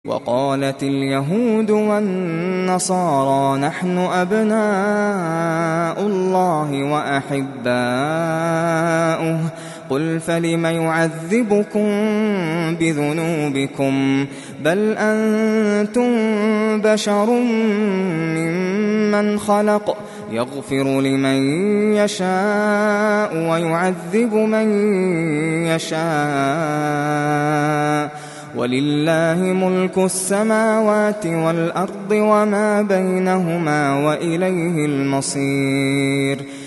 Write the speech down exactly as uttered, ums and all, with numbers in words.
وقالت اليهود والنصارى نحن أبناء الله وأحباؤه قل فلم يعذبكم بذنوبكم بل أنتم بشر ممن خلق يغفر لمن يشاء ويعذب من يشاء ولله ملك السماوات والأرض وما بينهما وإليه المصير